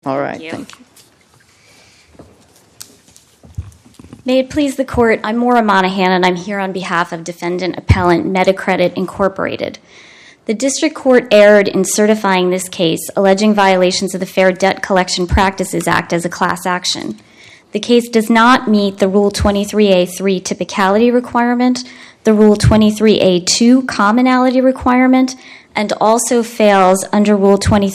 All right, thank you. May it please the Court, I'm Maura Monahan, and I'm here on behalf of Defendant Appellant Medicredit Incorporated. The District Court erred in certifying this case, alleging violations of the Fair Debt Collection Practices Act as a class action. The case does not meet the Rule 23A3 typicality requirement, the Rule 23A2 commonality requirement, and also fails under Rule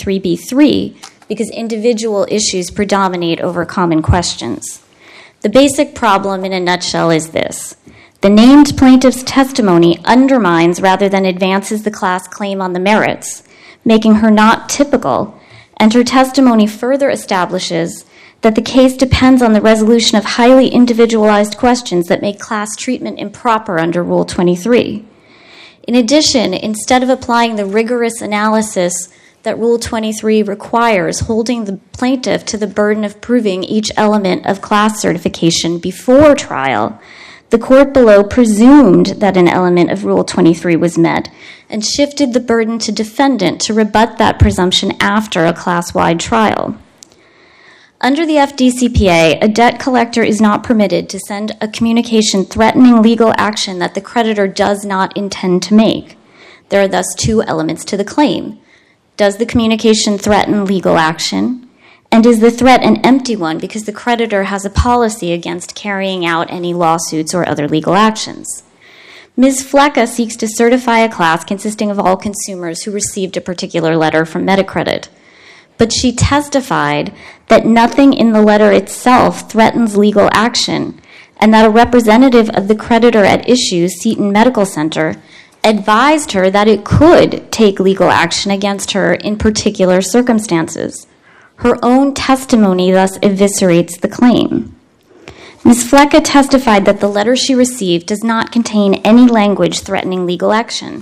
23B3 because individual issues predominate over common questions. The basic problem in a nutshell is this. The named plaintiff's testimony undermines rather than advances the class claim on the merits, making her not typical, and her testimony further establishes that the case depends on the resolution of highly individualized questions that make class treatment improper under Rule 23. In addition, instead of applying the rigorous analysis that Rule 23 requires, holding the plaintiff to the burden of proving each element of class certification before trial, the court below presumed that an element of Rule 23 was met and shifted the burden to defendant to rebut that presumption after a class-wide trial. Under the FDCPA, a debt collector is not permitted to send a communication threatening legal action that the creditor does not intend to make. There are thus two elements to the claim. Does the communication threaten legal action? And is the threat an empty one because the creditor has a policy against carrying out any lawsuits or other legal actions? Ms. Flecka seeks to certify a class consisting of all consumers who received a particular letter from Medicredit. But she testified that nothing in the letter itself threatens legal action and that a representative of the creditor at issue, Seton Medical Center, advised her that it could take legal action against her in particular circumstances. Her own testimony thus eviscerates the claim. Ms. Flecka testified that the letter she received does not contain any language threatening legal action.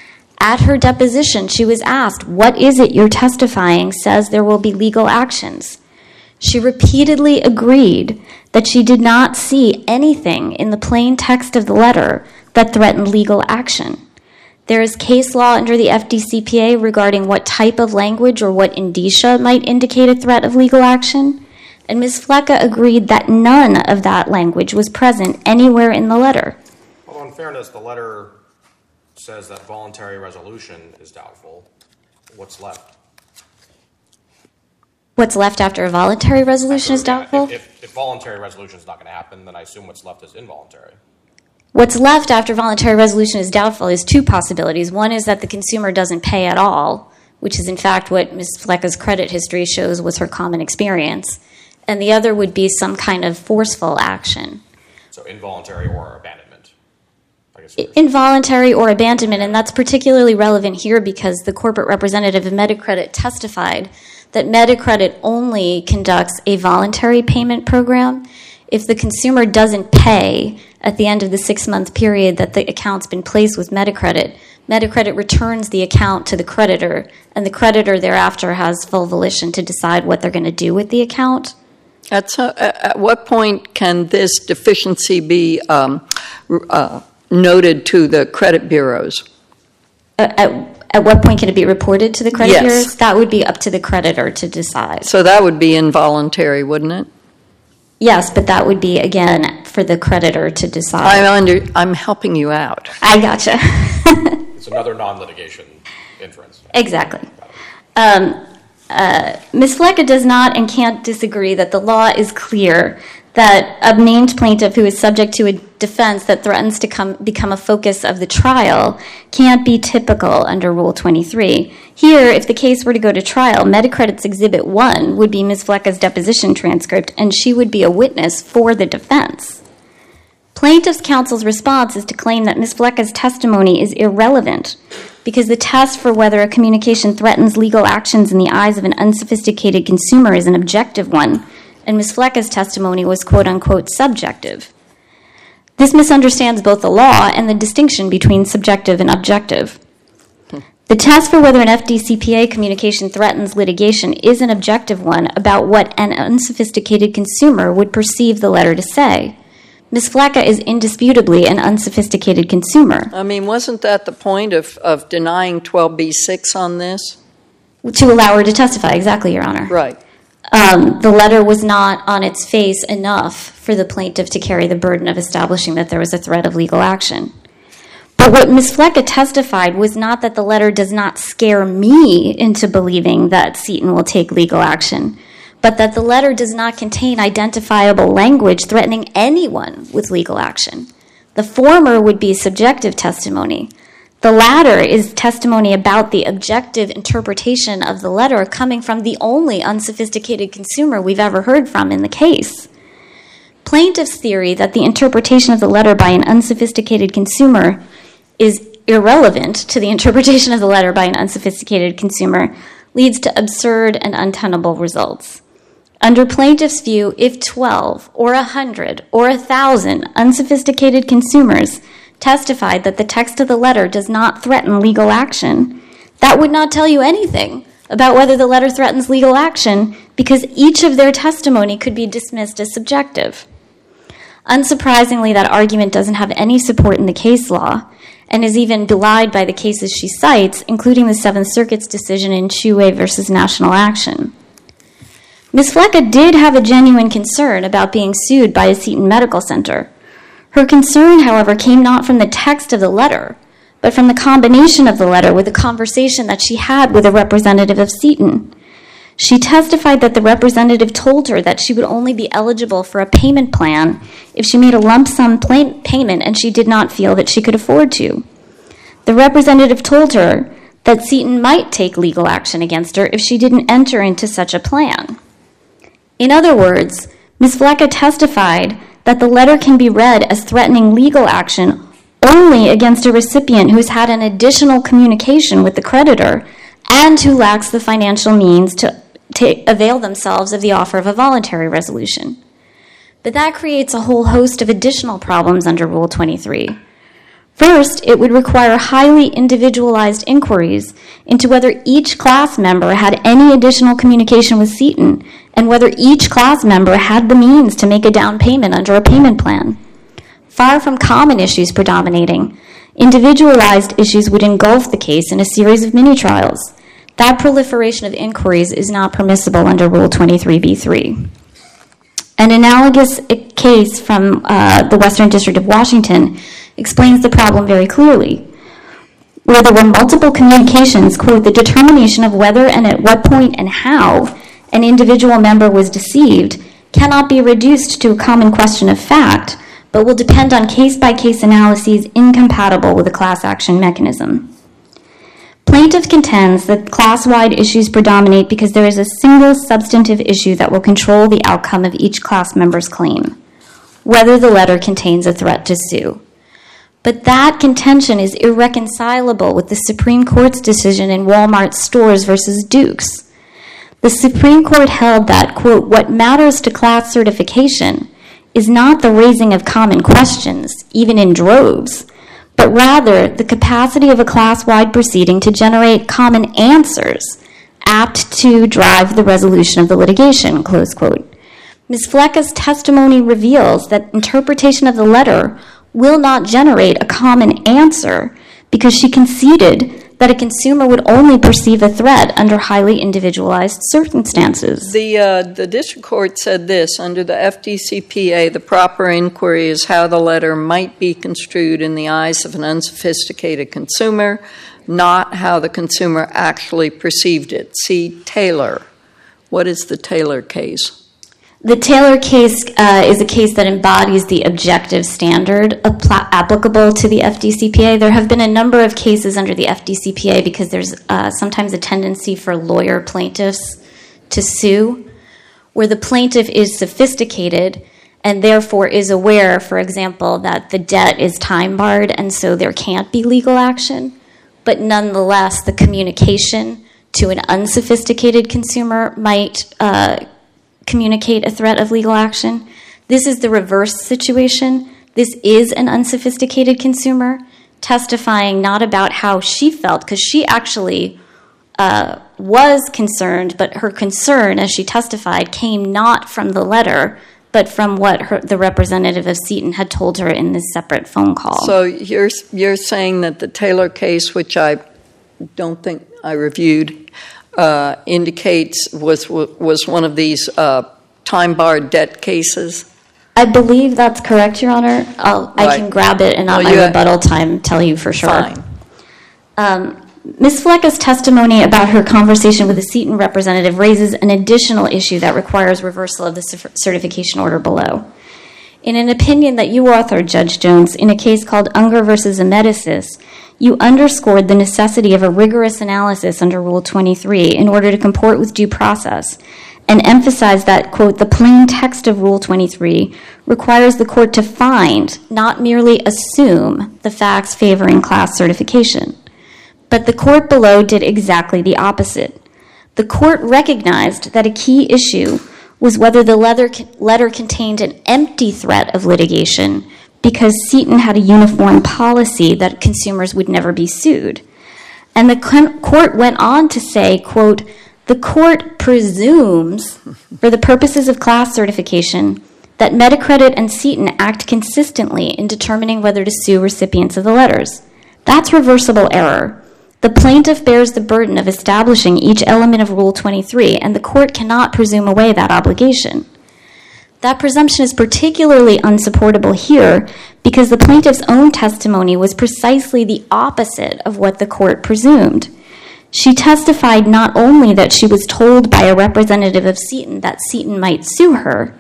At her deposition, she was asked, "What is it you're testifying says there will be legal actions?" She repeatedly agreed that she did not see anything in the plain text of the letter that threatened legal action. There is case law under the FDCPA regarding what type of language or what indicia might indicate a threat of legal action, and Ms. Flecka agreed that none of that language was present anywhere in the letter. Well, in fairness, the letter says that voluntary resolution is doubtful. What's left? What's left after a voluntary resolution is doubtful? If voluntary resolution is not going to happen, then I assume what's left is involuntary. What's left after voluntary resolution is doubtful is two possibilities. One is that the consumer doesn't pay at all, which is in fact what Ms. Flecka's credit history shows was her common experience. And the other would be some kind of forceful action. So involuntary or abandonment? Involuntary or abandonment, and that's particularly relevant here because the corporate representative of Medicredit testified that Medicredit only conducts a voluntary payment program if the consumer doesn't pay at the end of the 6-month period that the account's been placed with Medicredit. Medicredit returns the account to the creditor, and the creditor thereafter has full volition to decide what they're going to do with the account. At what point can this deficiency be noted to the credit bureaus? At what point can it be reported to the credit Yes. bureaus? That would be up to the creditor to decide. So that would be involuntary, wouldn't it? Yes, but that would be, again, for the creditor to decide. I'm helping you out. I gotcha. It's another non-litigation inference. Exactly. Ms. Flecka does not and can't disagree that the law is clear that a named plaintiff who is subject to a defense that threatens to become a focus of the trial can't be typical under Rule 23. Here, if the case were to go to trial, Medicredit's Exhibit 1 would be Ms. Flecka's deposition transcript, and she would be a witness for the defense. Plaintiff's counsel's response is to claim that Ms. Flecka's testimony is irrelevant because the test for whether a communication threatens legal actions in the eyes of an unsophisticated consumer is an objective one, and Ms. Flecka's testimony was quote-unquote subjective. This misunderstands both the law and the distinction between subjective and objective. The test for whether an FDCPA communication threatens litigation is an objective one about what an unsophisticated consumer would perceive the letter to say. Ms. Flecka is indisputably an unsophisticated consumer. I mean, wasn't that the point of denying 12b-6 on this? To allow her to testify, exactly, Your Honor. Right. The letter was not on its face enough for the plaintiff to carry the burden of establishing that there was a threat of legal action. But what Ms. Flecka testified was not that the letter does not scare me into believing that Seton will take legal action, but that the letter does not contain identifiable language threatening anyone with legal action. The former would be subjective testimony. The latter is testimony about the objective interpretation of the letter coming from the only unsophisticated consumer we've ever heard from in the case. Plaintiff's theory that the interpretation of the letter by an unsophisticated consumer is irrelevant to the interpretation of the letter by an unsophisticated consumer leads to absurd and untenable results. Under plaintiff's view, if 12 or 100 or 1,000 unsophisticated consumers testified that the text of the letter does not threaten legal action, that would not tell you anything about whether the letter threatens legal action because each of their testimony could be dismissed as subjective. Unsurprisingly, that argument doesn't have any support in the case law and is even belied by the cases she cites, including the Seventh Circuit's decision in Chouet versus National Action. Ms. Flecka did have a genuine concern about being sued by a Seton Medical Center. Her concern, however, came not from the text of the letter, but from the combination of the letter with the conversation that she had with a representative of Seton. She testified that the representative told her that she would only be eligible for a payment plan if she made a lump sum payment and she did not feel that she could afford to. The representative told her that Seton might take legal action against her if she didn't enter into such a plan. In other words, Ms. Flecka testified that the letter can be read as threatening legal action only against a recipient who's had an additional communication with the creditor and who lacks the financial means to avail themselves of the offer of a voluntary resolution. But that creates a whole host of additional problems under Rule 23. First, it would require highly individualized inquiries into whether each class member had any additional communication with Seton and whether each class member had the means to make a down payment under a payment plan. Far from common issues predominating, individualized issues would engulf the case in a series of mini-trials. That proliferation of inquiries is not permissible under Rule 23b3. An analogous case from the Western District of Washington explains the problem very clearly. Where there were multiple communications, quote, the determination of whether and at what point and how an individual member was deceived cannot be reduced to a common question of fact, but will depend on case-by-case analyses incompatible with a class action mechanism. Plaintiff contends that class-wide issues predominate because there is a single substantive issue that will control the outcome of each class member's claim, whether the letter contains a threat to sue. But that contention is irreconcilable with the Supreme Court's decision in Walmart Stores versus Dukes. The Supreme Court held that, quote, what matters to class certification is not the raising of common questions, even in droves, but rather the capacity of a class-wide proceeding to generate common answers apt to drive the resolution of the litigation, close quote. Ms. Flecka's testimony reveals that interpretation of the letter will not generate a common answer because she conceded that a consumer would only perceive a threat under highly individualized circumstances. The district court said this, under the FDCPA, the proper inquiry is how the letter might be construed in the eyes of an unsophisticated consumer, not how the consumer actually perceived it. See Taylor. What is the Taylor case? The Taylor case is a case that embodies the objective standard applicable to the FDCPA. There have been a number of cases under the FDCPA because there's sometimes a tendency for lawyer plaintiffs to sue, where the plaintiff is sophisticated and therefore is aware, for example, that the debt is time-barred and so there can't be legal action. But nonetheless, the communication to an unsophisticated consumer might communicate a threat of legal action. This is the reverse situation. This is an unsophisticated consumer testifying not about how she felt, because she actually was concerned, but her concern, as she testified, came not from the letter, but from what the representative of Seton had told her in this separate phone call. So you're saying that the Taylor case, which I don't think I reviewed, indicates was one of these time-barred debt cases? I believe that's correct, Your Honor. I can grab it and on my rebuttal time tell you for sure. Fine. Ms. Flecka's testimony about her conversation with the Seton representative raises an additional issue that requires reversal of the certification order below. In an opinion that you authored, Judge Jones, in a case called Unger v. Emeticis, you underscored the necessity of a rigorous analysis under Rule 23 in order to comport with due process, and emphasized that, quote, the plain text of Rule 23 requires the court to find, not merely assume, the facts favoring class certification. But the court below did exactly the opposite. The court recognized that a key issue was whether the letter contained an empty threat of litigation because Seton had a uniform policy that consumers would never be sued. And the court went on to say, quote, the court presumes, for the purposes of class certification, that Medicredit and Seton act consistently in determining whether to sue recipients of the letters. That's reversible error. The plaintiff bears the burden of establishing each element of Rule 23, and the court cannot presume away that obligation. That presumption is particularly unsupportable here because the plaintiff's own testimony was precisely the opposite of what the court presumed. She testified not only that she was told by a representative of Seton that Seton might sue her,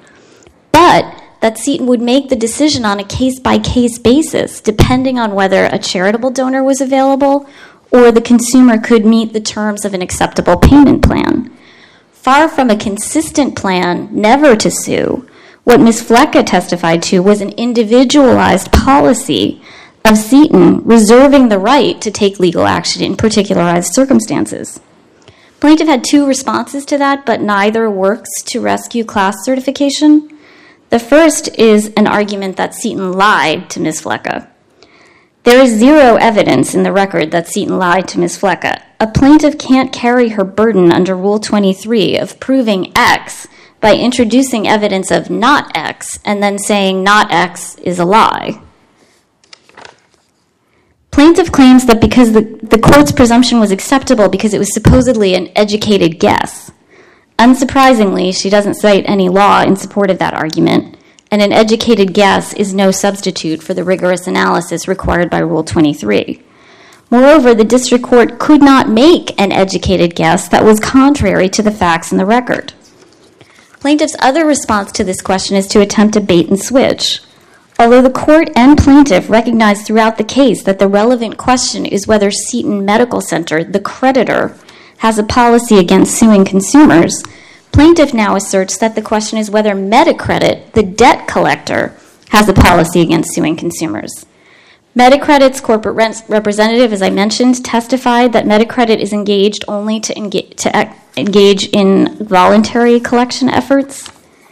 but that Seton would make the decision on a case-by-case basis, depending on whether a charitable donor was available or the consumer could meet the terms of an acceptable payment plan. Far from a consistent plan never to sue, what Ms. Flecka testified to was an individualized policy of Seton reserving the right to take legal action in particularized circumstances. Plaintiff had two responses to that, but neither works to rescue class certification. The first is an argument that Seton lied to Ms. Flecka. There is zero evidence in the record that Seton lied to Ms. Flecka. A plaintiff can't carry her burden under Rule 23 of proving X by introducing evidence of not X and then saying not X is a lie. Plaintiff claims that because the court's presumption was acceptable because it was supposedly an educated guess. Unsurprisingly, she doesn't cite any law in support of that argument, and an educated guess is no substitute for the rigorous analysis required by Rule 23. Moreover, the district court could not make an educated guess that was contrary to the facts in the record. Plaintiff's other response to this question is to attempt a bait and switch. Although the court and plaintiff recognized throughout the case that the relevant question is whether Seton Medical Center, the creditor, has a policy against suing consumers, plaintiff now asserts that the question is whether Medicredit, the debt collector, has a policy against suing consumers. Medicredit's corporate representative, as I mentioned, testified that Medicredit is engaged only to engage in voluntary collection efforts.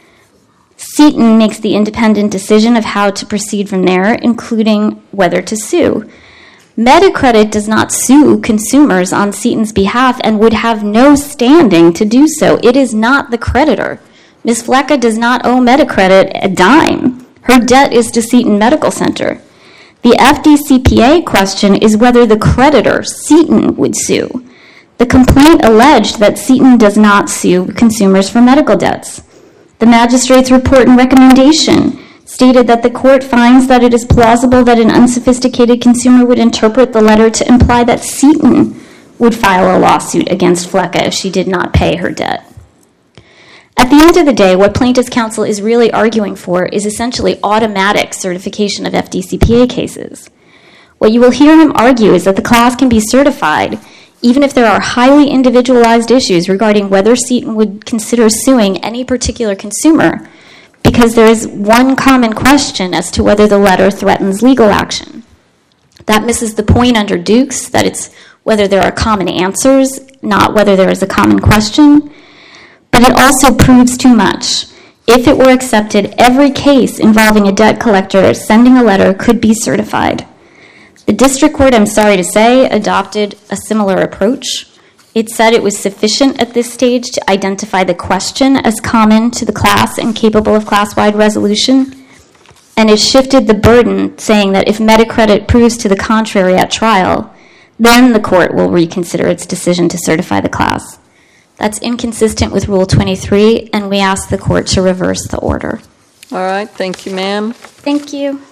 Seton makes the independent decision of how to proceed from there, including whether to sue. Medicredit does not sue consumers on Seton's behalf and would have no standing to do so. It is not the creditor. Ms. Flecka does not owe Medicredit a dime. Her debt is to Seton Medical Center. The FDCPA question is whether the creditor, Seton, would sue. The complaint alleged that Seton does not sue consumers for medical debts. The magistrate's report and recommendation stated that the court finds that it is plausible that an unsophisticated consumer would interpret the letter to imply that Seton would file a lawsuit against Flecka if she did not pay her debt. At the end of the day, what plaintiff's counsel is really arguing for is essentially automatic certification of FDCPA cases. What you will hear him argue is that the class can be certified even if there are highly individualized issues regarding whether Seton would consider suing any particular consumer, because there is one common question as to whether the letter threatens legal action. That misses the point under Dukes, that it's whether there are common answers, not whether there is a common question. But it also proves too much. If it were accepted, every case involving a debt collector sending a letter could be certified. The district court, I'm sorry to say, adopted a similar approach. It said it was sufficient at this stage to identify the question as common to the class and capable of class-wide resolution, and it shifted the burden, saying that if Medicredit proves to the contrary at trial, then the court will reconsider its decision to certify the class. That's inconsistent with Rule 23, and we ask the court to reverse the order. All right, thank you, ma'am. Thank you.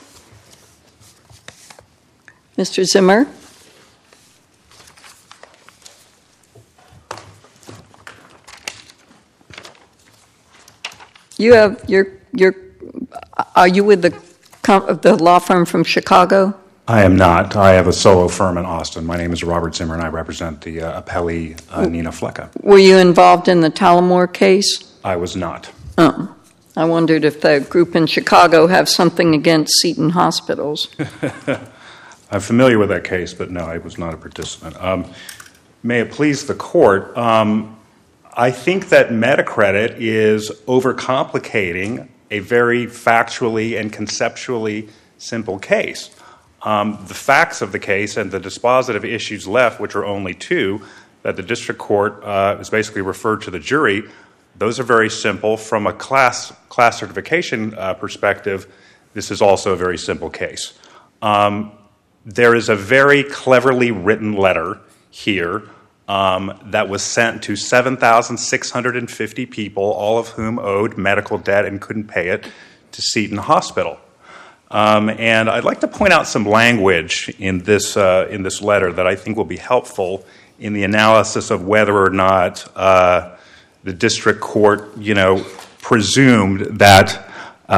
Mr. Zimmer? Are you with the law firm from Chicago? I am not. I have a solo firm in Austin. My name is Robert Zimmer, and I represent the appellee, Nina Flecka. Were you involved in the Tullamore case? I was not. Oh. I wondered if the group in Chicago have something against Seton Hospitals. I'm familiar with that case, but no, I was not a participant. May it please the court, I think that Metacredit is overcomplicating a very factually and conceptually simple case. The facts of the case and the dispositive issues left, which are only two, that the district court is basically referred to the jury, those are very simple. From a class certification perspective, this is also a very simple case. There is a very cleverly written letter here that was sent to 7,650 people, all of whom owed medical debt and couldn't pay it, to Seton Hospital. And I'd like to point out some language in this letter that I think will be helpful in the analysis of whether or not the district court, presumed that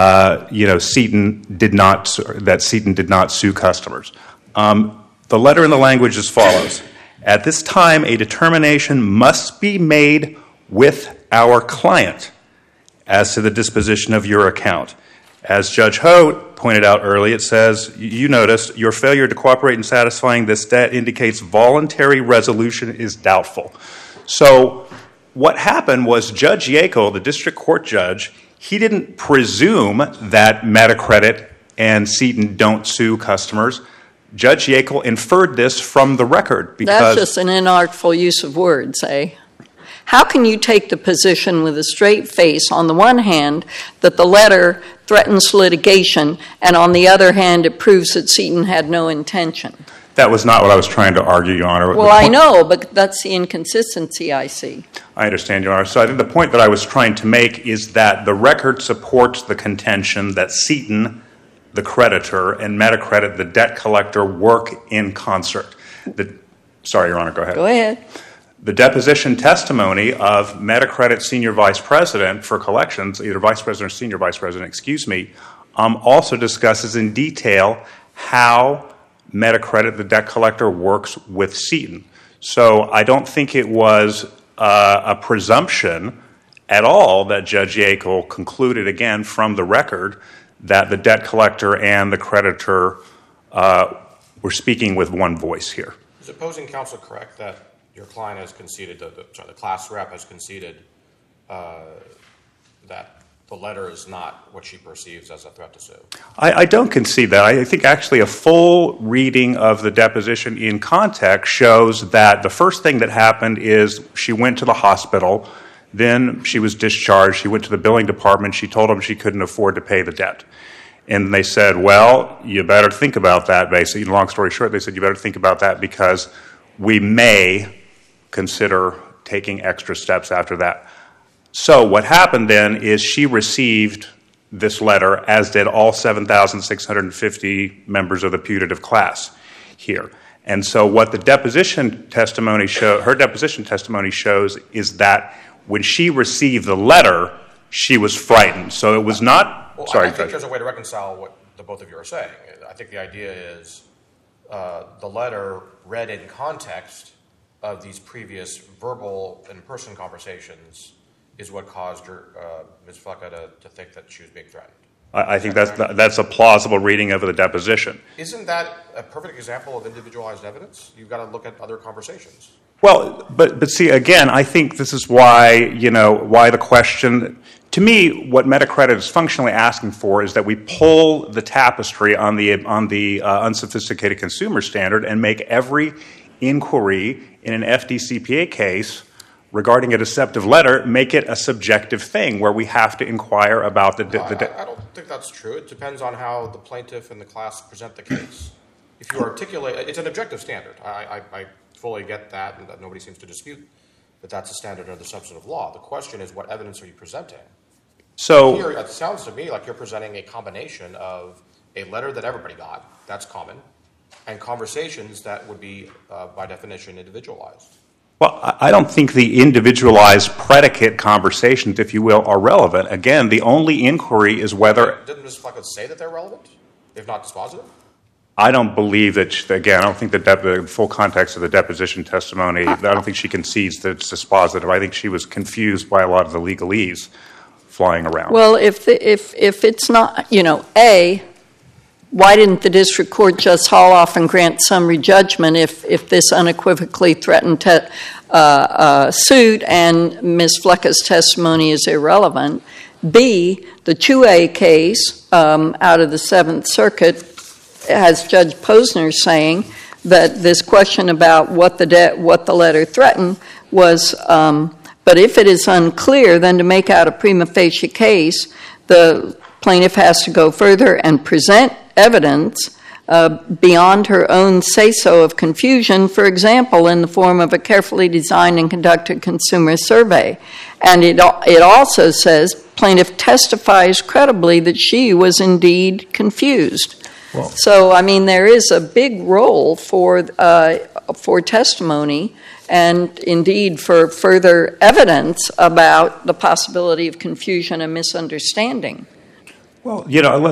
Seton did not sue customers. The letter in the language as follows: At this time, a determination must be made with our client as to the disposition of your account. As Judge Hote pointed out early, it says, you noticed, your failure to cooperate in satisfying this debt indicates voluntary resolution is doubtful. So what happened was Judge Yackel, the district court judge, he didn't presume that Metacredit and Seton don't sue customers. Judge Yackel inferred this from the record because... That's just an inartful use of words, eh? How can you take the position with a straight face, on the one hand, that the letter threatens litigation, and on the other hand, it proves that Seton had no intention? That was not what I was trying to argue, Your Honor. Well, I know, but that's the inconsistency I see. I understand, Your Honor. So I think the point that I was trying to make is that the record supports the contention that Seton, the creditor, and Metacredit, the debt collector, work in concert. Sorry, Your Honor, go ahead. Go ahead. The deposition testimony of Metacredit Senior Vice President for Collections, either Vice President or Senior Vice President, also discusses in detail how Metacredit, the debt collector, works with Seton. So I don't think it was a presumption at all that Judge Yackel concluded, again, from the record, that the debt collector and the creditor were speaking with one voice here. Is opposing counsel correct that your client has conceded, the class rep has conceded that the letter is not what she perceives as a threat to sue? I don't concede that. I think actually a full reading of the deposition in context shows that the first thing that happened is she went to the hospital, then she was discharged, she went to the billing department, she told them she couldn't afford to pay the debt. And they said, well, you better think about that, basically. Long story short, they said, you better think about that because we may consider taking extra steps after that. So what happened then is she received this letter, as did all 7,650 members of the putative class here. And so what the deposition testimony her deposition testimony shows is that when she received the letter, she was frightened. So it was not... Well, sorry, I think there's a way to reconcile what the both of you are saying. I think the idea is the letter read in context of these previous verbal and in-person conversations is what caused Ms. Flecka to think that she was being threatened. I think that's a plausible reading of the deposition. Isn't that a perfect example of individualized evidence? You've got to look at other conversations. Well, but see, again, I think this is why, why the question... To me, what Metacredit is functionally asking for is that we pull the tapestry on the unsophisticated consumer standard and make every inquiry in an FDCPA case regarding a deceptive letter, make it a subjective thing where we have to inquire about the... I don't think that's true. It depends on how the plaintiff and the class present the case. If you articulate... It's an objective standard. I fully get that, and nobody seems to dispute that that's a standard under the substantive law. The question is, what evidence are you presenting? So Here, it sounds to me like you're presenting a combination of a letter that everybody got, that's common, and conversations that would be, by definition, individualized. Well, I don't think the individualized predicate conversations, if you will, are relevant. Again, the only inquiry is whether... Didn't Ms. Fleckett say that they're relevant, if not dispositive? I don't believe that, again, I don't think that the full context of the deposition testimony, I don't think she concedes that it's dispositive. I think she was confused by a lot of the legalese flying around. Well, if it's not, A, why didn't the district court just haul off and grant summary judgment if this unequivocally threatened suit and Ms. Fleckett's testimony is irrelevant? B, the Chue case out of the Seventh Circuit has Judge Posner saying that this question about what the letter threatened was, but if it is unclear, then to make out a prima facie case, the plaintiff has to go further and present evidence beyond her own say-so of confusion, for example, in the form of a carefully designed and conducted consumer survey. And it also says plaintiff testifies credibly that she was indeed confused. Well, so, I mean, there is a big role for testimony and indeed for further evidence about the possibility of confusion and misunderstanding. Well,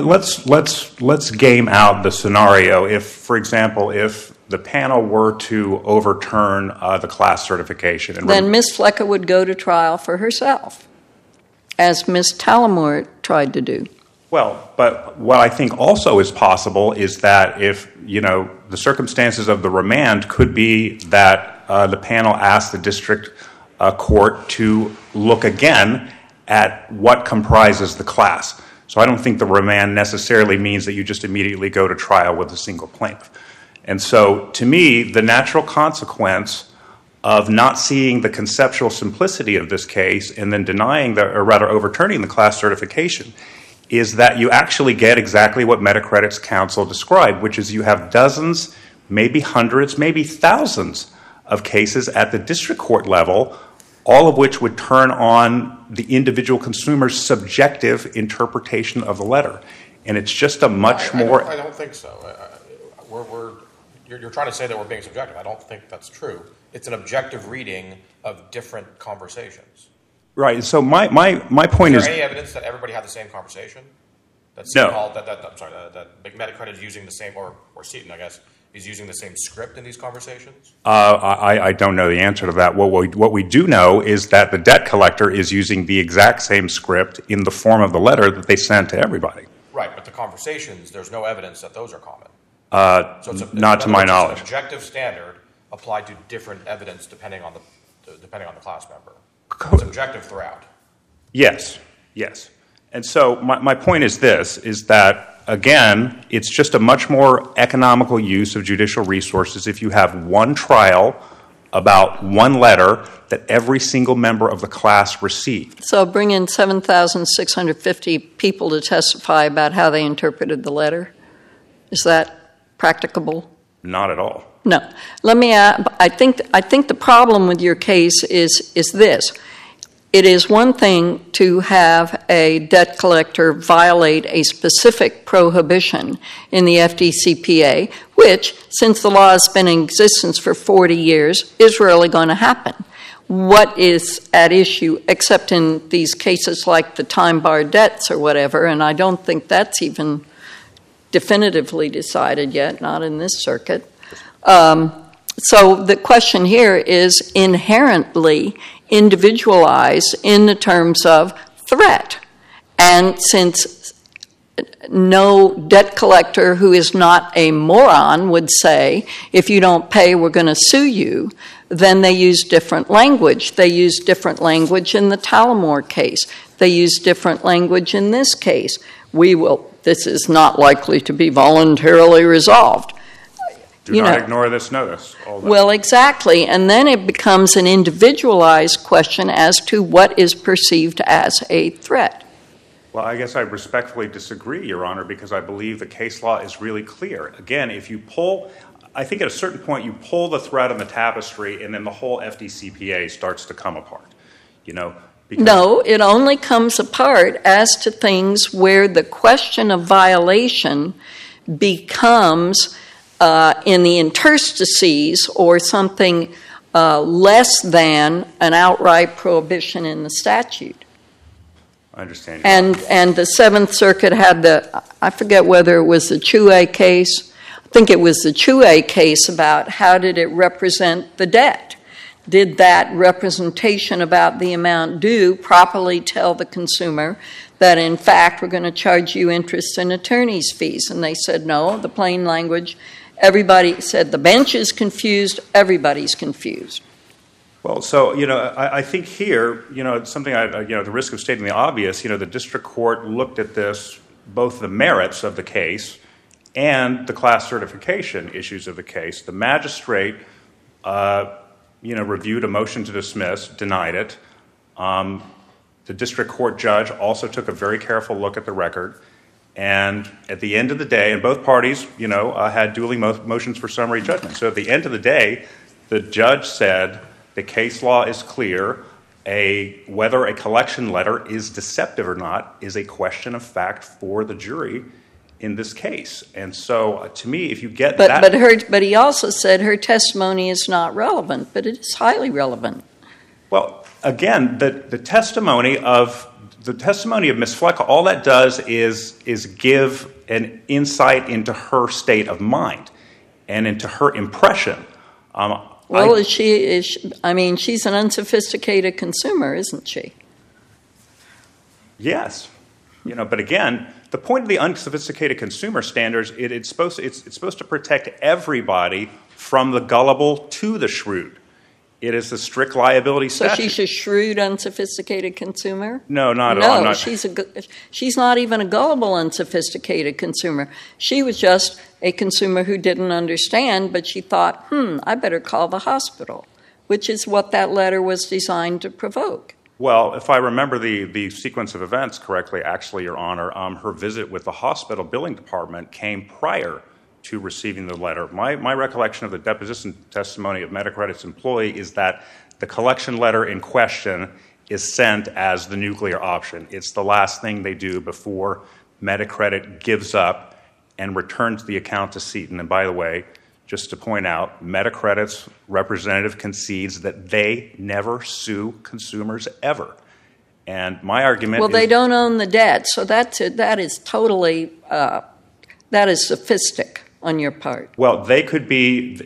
let's game out the scenario. If, for example, if the panel were to overturn the class certification, and then Ms. Fleckett would go to trial for herself, as Ms. Talamore tried to do. Well, but what I think also is possible is that if, the circumstances of the remand could be that the panel asked the district court to look again at what comprises the class. So I don't think the remand necessarily means that you just immediately go to trial with a single plaintiff. And so, to me, the natural consequence of not seeing the conceptual simplicity of this case and then overturning the class certification is that you actually get exactly what Metacredit's counsel described, which is you have dozens, maybe hundreds, maybe thousands of cases at the district court level, all of which would turn on the individual consumer's subjective interpretation of the letter. And it's just a much more... I don't think so. You're trying to say that we're being subjective. I don't think that's true. It's an objective reading of different conversations. Right. So my point is... Is there any evidence that everybody had the same conversation? No. That Metacredit is using the same, or Seton, I guess, is using the same script in these conversations? I don't know the answer to that. What we do know is that the debt collector is using the exact same script in the form of the letter that they sent to everybody. Right, but the conversations, there's no evidence that those are common. Not to my knowledge. It's an objective standard applied to different evidence depending on the class member. It's objective throughout. Yes. And so my point is this, is that, again, it's just a much more economical use of judicial resources if you have one trial about one letter that every single member of the class received. So bring in 7,650 people to testify about how they interpreted the letter. Is that practicable? Not at all. No. Let me add, I think the problem with your case is this. It is one thing to have a debt collector violate a specific prohibition in the FDCPA, which, since the law has been in existence for 40 years, is rarely going to happen. What is at issue, except in these cases like the time-barred debts or whatever, and I don't think that's even definitively decided yet, not in this circuit. So the question here is inherently individualized in the terms of threat. And since no debt collector who is not a moron would say, if you don't pay, we're going to sue you, then they use different language. They use different language in the Talamore case. They use different language in this case. This is not likely to be voluntarily resolved. Do not ignore this notice. Well, exactly. And then it becomes an individualized question as to what is perceived as a threat. Well, I guess I respectfully disagree, Your Honor, because I believe the case law is really clear. Again, if you pull, I think at a certain point you pull the thread on the tapestry, and then the whole FDCPA starts to come apart. Because No, it only comes apart as to things where the question of violation becomes in the interstices or something less than an outright prohibition in the statute. I understand. And the Seventh Circuit had I forget whether it was the Chouet case. I think it was the Chouet case about how did it represent the debt. Did that representation about the amount due properly tell the consumer that, in fact, we're going to charge you interest and attorney's fees? And they said no, the plain language. Everybody said the bench is confused, everybody's confused. Well, so, I think here, it's something at the risk of stating the obvious, the district court looked at this, both the merits of the case and the class certification issues of the case. The magistrate reviewed a motion to dismiss, denied it. The district court judge also took a very careful look at the record. And at the end of the day, and both parties, had dueling motions for summary judgment. So at the end of the day, the judge said the case law is clear. Whether a collection letter is deceptive or not is a question of fact for the jury in this case. And so, to me, if you get that... But he also said her testimony is not relevant, but it is highly relevant. Well, again, the testimony of Ms. Fleck, all that does is give an insight into her state of mind and into her impression. She's an unsophisticated consumer, isn't she? Yes. But again, the point of the unsophisticated consumer standards, it's supposed to protect everybody from the gullible to the shrewd. It is the strict liability statute. So she's a shrewd, unsophisticated consumer? No, not at all. No, she's not even a gullible, unsophisticated consumer. She was just a consumer who didn't understand, but she thought, I better call the hospital, which is what that letter was designed to provoke. Well, if I remember the sequence of events correctly, actually, Your Honor, her visit with the hospital billing department came prior to receiving the letter. My recollection of the deposition testimony of Medicredit's employee is that the collection letter in question is sent as the nuclear option. It's the last thing they do before Medicredit gives up and returns the account to Seton. And by the way, just to point out, Medicredit's representative concedes that they never sue consumers ever. And my argument is... Well, they don't own the debt, so that is totally... that is sophistic on your part. Well, they could, with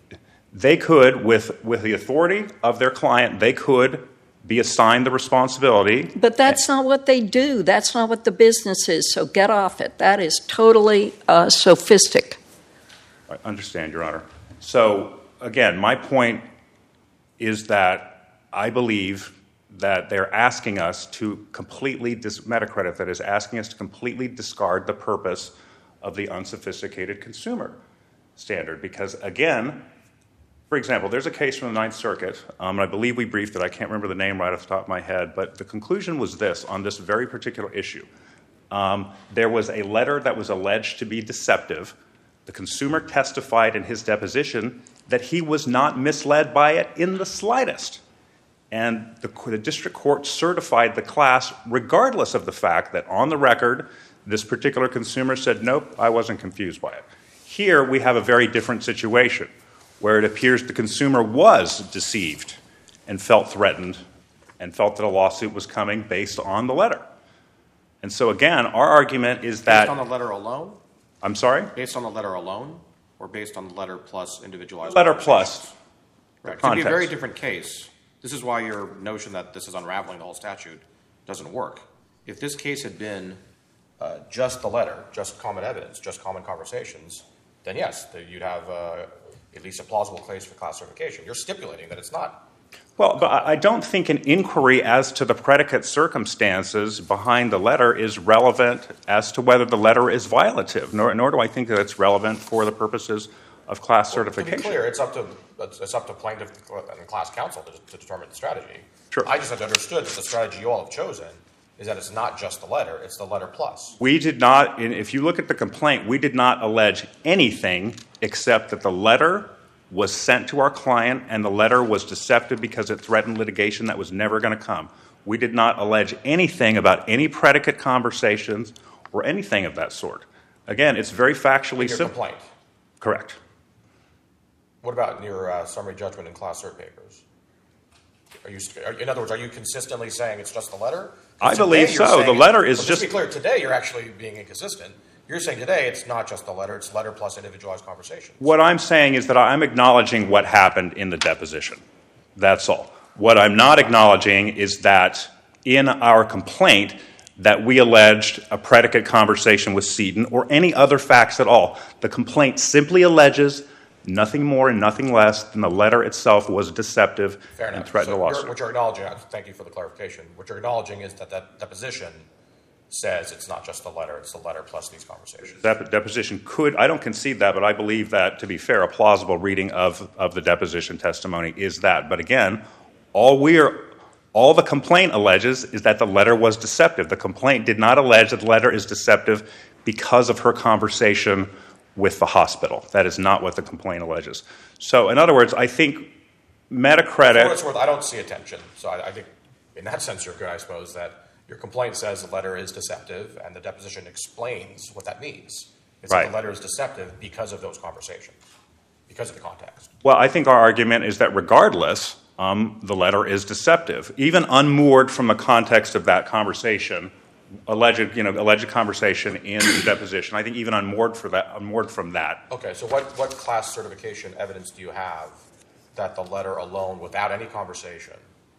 the authority of their client, they could be assigned the responsibility. But that's not what they do. That's not what the business is, so get off it. That is totally sophistic. I understand, Your Honor. So, again, my point is that I believe that they're asking us to completely, Medicredit that is asking us to completely discard the purpose of the unsophisticated consumer standard. Because, again, for example, there's a case from the Ninth Circuit, and I believe we briefed it. I can't remember the name right off the top of my head, but the conclusion was this on this very particular issue. There was a letter that was alleged to be deceptive. The consumer testified in his deposition that he was not misled by it in the slightest. And the district court certified the class regardless of the fact that on the record, this particular consumer said, nope, I wasn't confused by it. Here we have a very different situation where it appears the consumer was deceived and felt threatened and felt that a lawsuit was coming based on the letter. And so, again, our argument is that... Based on the letter alone? I'm sorry? Based on the letter alone or based on the letter plus individualized? Letter plus. Right. It could be a very different case. This is why your notion that this is unraveling the whole statute doesn't work. If this case had been just the letter, just common evidence, just common conversations, then yes, you'd have at least a plausible case for class certification. You're stipulating that it's not. Well, but I don't think an inquiry as to the predicate circumstances behind the letter is relevant as to whether the letter is violative, nor do I think that it's relevant for the purposes of class certification. To be clear, it's up to plaintiff and class counsel to determine the strategy. Sure. I just have understood that the strategy you all have chosen is that it's not just the letter, it's the letter plus. We did not, if you look at the complaint, we did not allege anything except that the letter was sent to our client and the letter was deceptive because it threatened litigation that was never going to come. We did not allege anything about any predicate conversations or anything of that sort. Again, it's very factually Your simple. complaint. Correct. What about in your summary judgment and class cert papers? In other words, are you consistently saying it's just the letter? I believe so. The letter is just just... to be clear, today you're actually being inconsistent. You're saying today it's not just the letter, it's letter plus individualized conversation. What I'm saying is that I'm acknowledging what happened in the deposition. That's all. What I'm not acknowledging is that in our complaint that we alleged a predicate conversation with Seaton or any other facts at all. The complaint simply alleges nothing more and nothing less than the letter itself was deceptive and threatened a lawsuit. What you're acknowledging, thank you for the clarification, what you're acknowledging is that that deposition says it's not just the letter, it's the letter plus these conversations. That deposition could, I don't concede that, but I believe that, to be fair, a plausible reading of the deposition testimony is that. But again, all the complaint alleges is that the letter was deceptive. The complaint did not allege that the letter is deceptive because of her conversation with the hospital. That is not what the complaint alleges. So, in other words, I think Metacredit... For what it's worth, I don't see a tension. So I think, in that sense, you're good, I suppose, that your complaint says the letter is deceptive, and the deposition explains what that means. It's right. That the letter is deceptive because of those conversations, because of the context. Well, I think our argument is that regardless, the letter is deceptive. Even unmoored from the context of that conversation, alleged conversation in the deposition, I think even unmoored from that. Okay, so what class certification evidence do you have that the letter alone, without any conversation,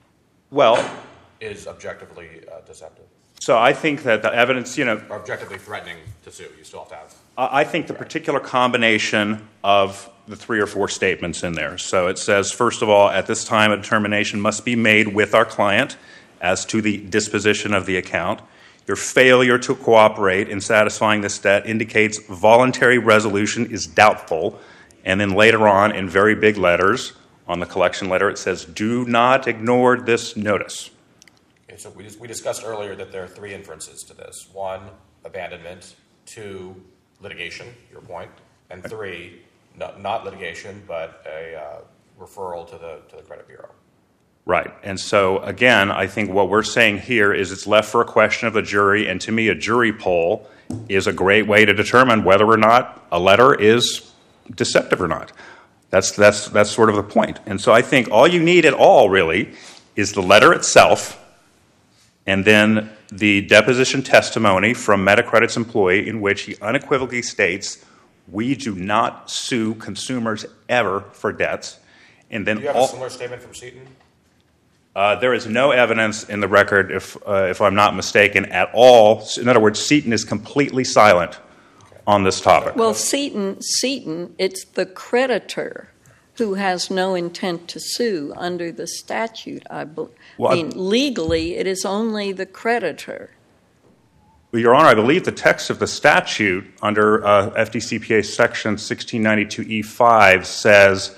is objectively deceptive? So I think that the evidence, Or objectively threatening to sue, you still have to have. I think the particular combination of the 3 or 4 statements in there. So it says, first of all, at this time, a determination must be made with our client as to the disposition of the account. Your failure to cooperate in satisfying this debt indicates voluntary resolution is doubtful. And then later on, in very big letters, on the collection letter, it says, do not ignore this notice. Okay, so we discussed earlier that there are 3 inferences to this. 1, abandonment. 2, litigation, your point. And 3, not litigation, but a referral to the credit bureau. Right. And so, again, I think what we're saying here is it's left for a question of a jury, and to me, a jury poll is a great way to determine whether or not a letter is deceptive or not. That's sort of the point. And so I think all you need at all, really, is the letter itself and then the deposition testimony from Metacredit's employee in which he unequivocally states, we do not sue consumers ever for debts. And then do you have a similar statement from Seaton? There is no evidence in the record, if I'm not mistaken, at all. In other words, Seaton is completely silent on this topic. Well, Seaton, it's the creditor who has no intent to sue under the statute. Legally, it is only the creditor. Well, Your Honor, I believe the text of the statute under FDCPA Section 1692E5 says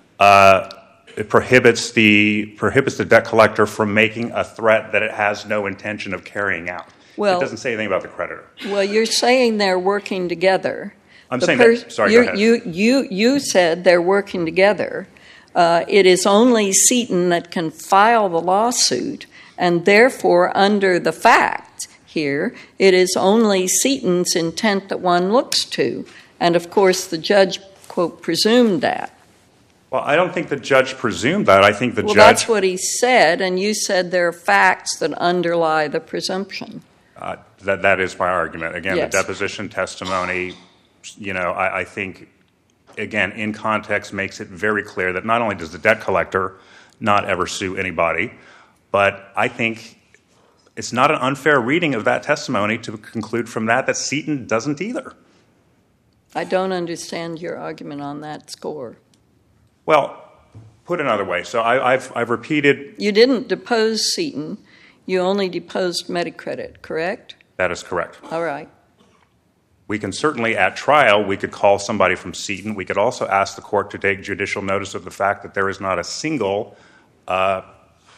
it prohibits the debt collector from making a threat that it has no intention of carrying out. It doesn't say anything about the creditor. Well, you're saying they're working together. I'm saying that. Sorry, go ahead. You said they're working together. It is only Seaton that can file the lawsuit, and therefore, under the fact here, it is only Seaton's intent that one looks to. And, of course, the judge, quote, presumed that. Well, I don't think the judge presumed that. I think the judge... Well, that's what he said, and you said there are facts that underlie the presumption. That is my argument. Again, yes. The deposition testimony, I think, again, in context, makes it very clear that not only does the debt collector not ever sue anybody, but I think it's not an unfair reading of that testimony to conclude from that Seaton doesn't either. I don't understand your argument on that score. Well, put another way. So I've repeated... You didn't depose Seaton. You only deposed Metacredit, correct? That is correct. All right. We can certainly, at trial, we could call somebody from Seaton. We could also ask the court to take judicial notice of the fact that there is not a single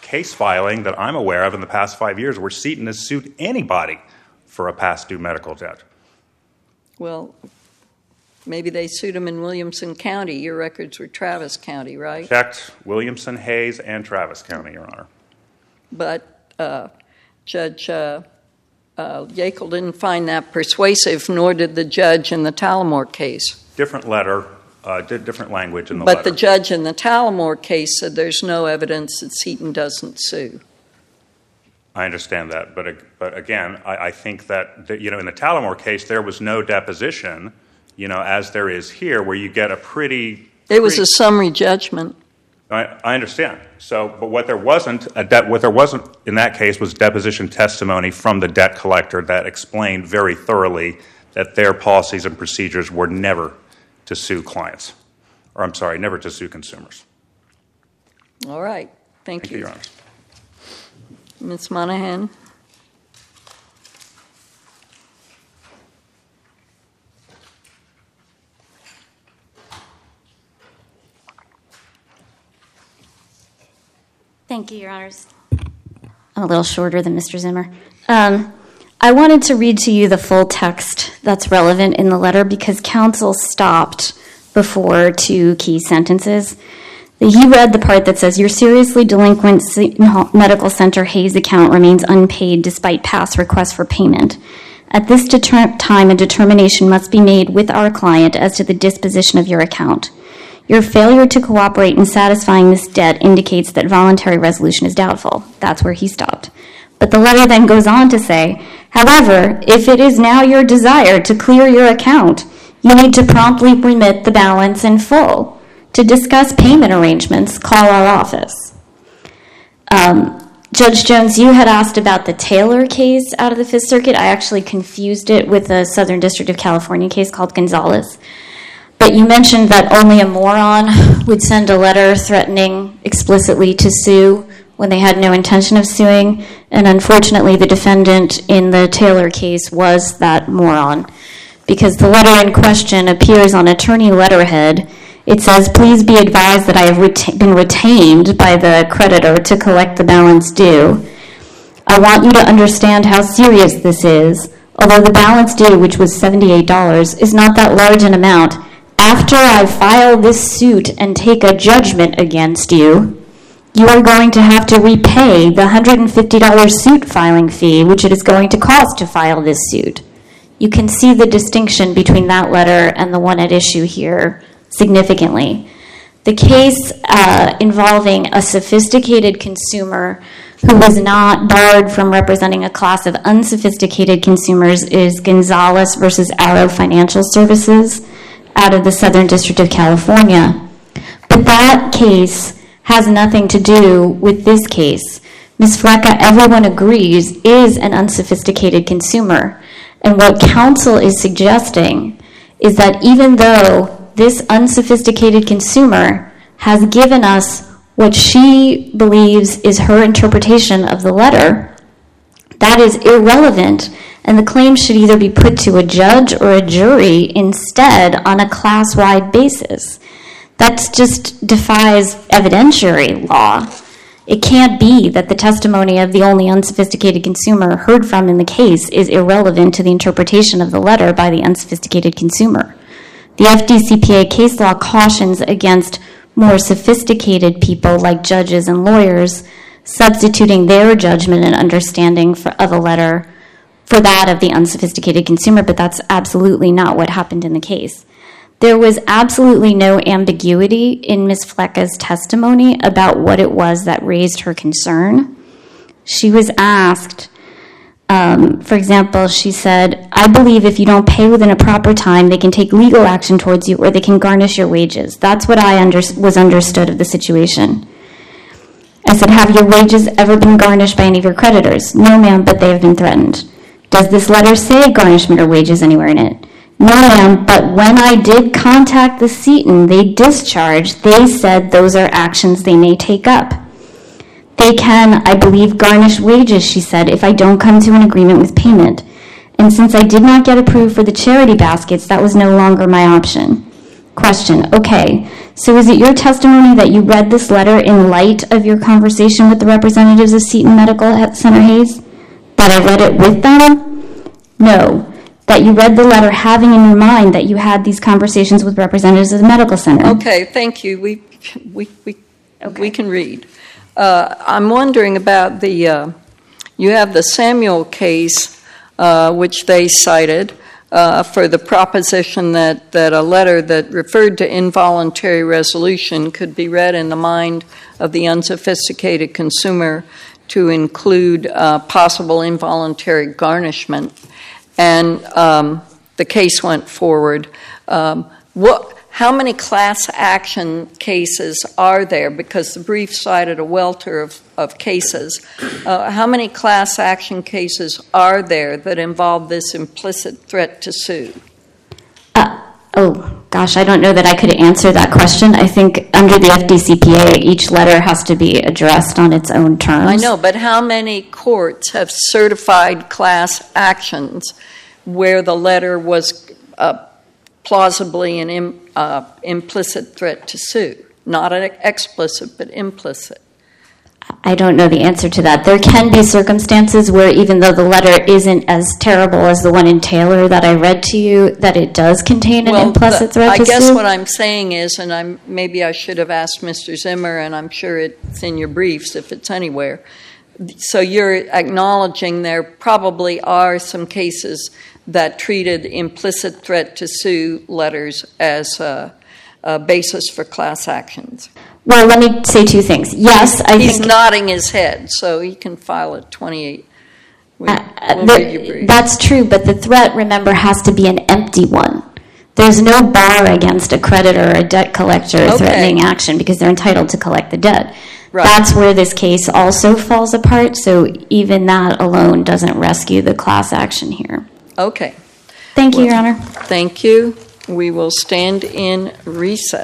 case filing that I'm aware of in the past 5 years where Seton has sued anybody for a past due medical debt. Well, maybe they sued him in Williamson County. Your records were Travis County, right? Checked Williamson, Hayes, and Travis County, Your Honor. But Judge Yackel didn't find that persuasive, nor did the judge in the Talamore case. Different letter, different language in the But letter. the judge in the Talamore case said there's no evidence that Seton doesn't sue. I understand that, but again, I think that in the Talamore case there was no deposition, as there is here, where you get a pretty. It was a summary judgment. I understand. So, but what there wasn't in that case was deposition testimony from the debt collector that explained very thoroughly that their policies and procedures were never to sue clients, never to sue consumers. All right. Thank you. Your Honor. Ms. Monahan. Thank you, Your Honors. I'm a little shorter than Mr. Zimmer. I wanted to read to you the full text that's relevant in the letter because counsel stopped before two key sentences. He read the part that says, your seriously delinquent Medical Center Hayes account remains unpaid despite past requests for payment. At this time, a determination must be made with our client as to the disposition of your account. Your failure to cooperate in satisfying this debt indicates that voluntary resolution is doubtful. That's where he stopped. But the letter then goes on to say, however, if it is now your desire to clear your account, you need to promptly remit the balance in full. To discuss payment arrangements, call our office. Judge Jones, you had asked about the Taylor case out of the Fifth Circuit. I actually confused it with a Southern District of California case called Gonzalez. But you mentioned that only a moron would send a letter threatening explicitly to sue when they had no intention of suing. And unfortunately, the defendant in the Taylor case was that moron. Because the letter in question appears on attorney letterhead. It says, please be advised that I have been retained by the creditor to collect the balance due. I want you to understand how serious this is. Although the balance due, which was $78, is not that large an amount, after I file this suit and take a judgment against you, you are going to have to repay the $150 suit filing fee, which it is going to cost to file this suit. You can see the distinction between that letter and the one at issue here significantly. The case involving a sophisticated consumer who was not barred from representing a class of unsophisticated consumers is Gonzalez versus Arrow Financial Services out of the Southern District of California. But that case has nothing to do with this case. Ms. Flecka, everyone agrees, is an unsophisticated consumer. And what counsel is suggesting is that even though this unsophisticated consumer has given us what she believes is her interpretation of the letter, that is irrelevant, and the claim should either be put to a judge or a jury instead on a class-wide basis. That just defies evidentiary law. It can't be that the testimony of the only unsophisticated consumer heard from in the case is irrelevant to the interpretation of the letter by the unsophisticated consumer. The FDCPA case law cautions against more sophisticated people like judges and lawyers substituting their judgment and understanding of a letter for that of the unsophisticated consumer, but that's absolutely not what happened in the case. There was absolutely no ambiguity in Ms. Flecka's testimony about what it was that raised her concern. She was asked, for example, she said, I believe if you don't pay within a proper time, they can take legal action towards you or they can garnish your wages. That's what I was understood of the situation. I said, have your wages ever been garnished by any of your creditors? No, ma'am, but they have been threatened. Does this letter say garnishment or wages anywhere in it? No, ma'am, but when I did contact the Seton, they discharged. They said those are actions they may take up. They can, I believe, garnish wages, she said, if I don't come to an agreement with payment. And since I did not get approved for the charity baskets, that was no longer my option. Question. Okay. So is it your testimony that you read this letter in light of your conversation with the representatives of Seton Medical Center Hayes? That I read it with them? No. That you read the letter having in your mind that you had these conversations with representatives of the medical center? Okay, thank you. We can read. I'm wondering about you have the Samuel case, which they cited, for the proposition that a letter that referred to involuntary resolution could be read in the mind of the unsophisticated consumer to include possible involuntary garnishment. And the case went forward. How many class action cases are there? Because the brief cited a welter of cases. How many class action cases are there that involve this implicit threat to sue? Oh, gosh, I don't know that I could answer that question. I think under the FDCPA, each letter has to be addressed on its own terms. I know, but how many courts have certified class actions where the letter was plausibly an implicit threat to sue? Not an explicit, but implicit. I don't know the answer to that. There can be circumstances where even though the letter isn't as terrible as the one in Taylor that I read to you, that it does contain an implicit threat to sue? I guess what I'm saying is, and maybe I should have asked Mr. Zimmer, and I'm sure it's in your briefs if it's anywhere. So you're acknowledging there probably are some cases that treated implicit threat to sue letters as a basis for class actions. Well, let me say two things. Yes, He's nodding his head, so he can file a 28. We'll read your brief. That's true, but the threat, remember, has to be an empty one. There's no bar against a creditor or a debt collector threatening action because they're entitled to collect the debt. Right. That's where this case also falls apart, so even that alone doesn't rescue the class action here. Okay. Thank you, Your Honor. Thank you. We will stand in recess.